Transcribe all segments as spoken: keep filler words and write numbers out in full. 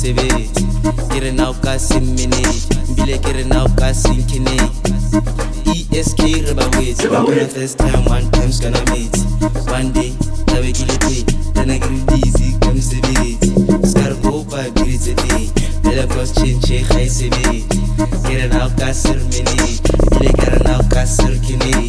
sebetse ke re na o ka semmenedi mbile ke re na o ka senkenedi E S K re ba wetse ba bona first time one times kana mate one day tabe ke le pay dana ke re busy ka mosebetsi ska re kopa biritse day bela cross change ga e sebetse ke re na o ka sermenedi mbile ke re na o ka serkenedi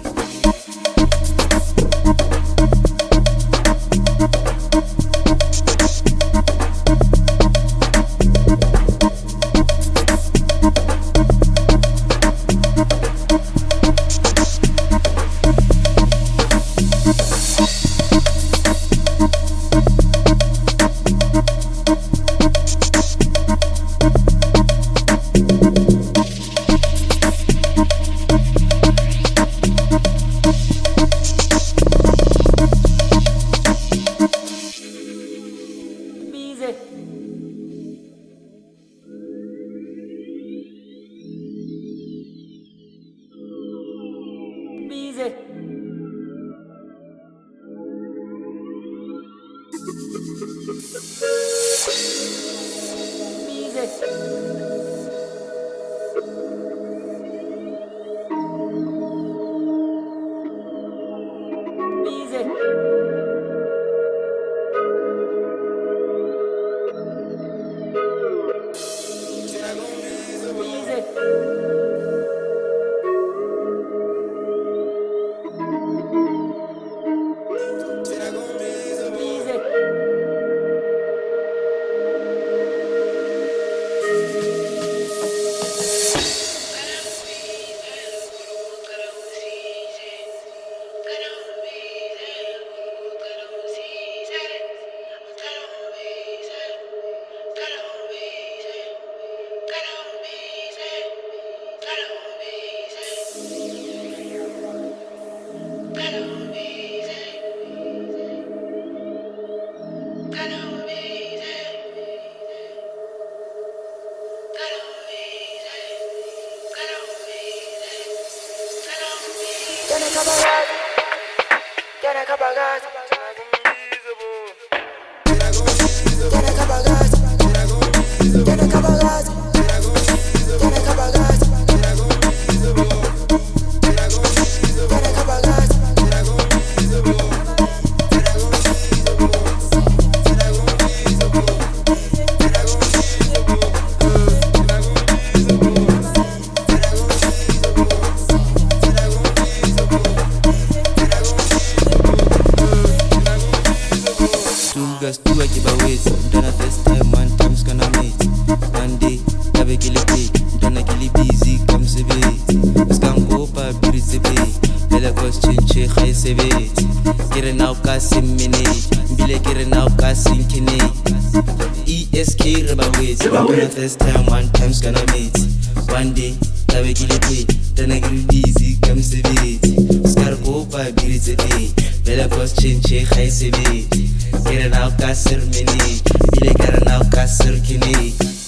First time one times gonna meet one day tabe ke le pay dana ke re busy ka mosebetsi ska re kopa biritse day bela cross change ga e sebetse ke re na o ka sermenedi bile ke re na o ka serkenedi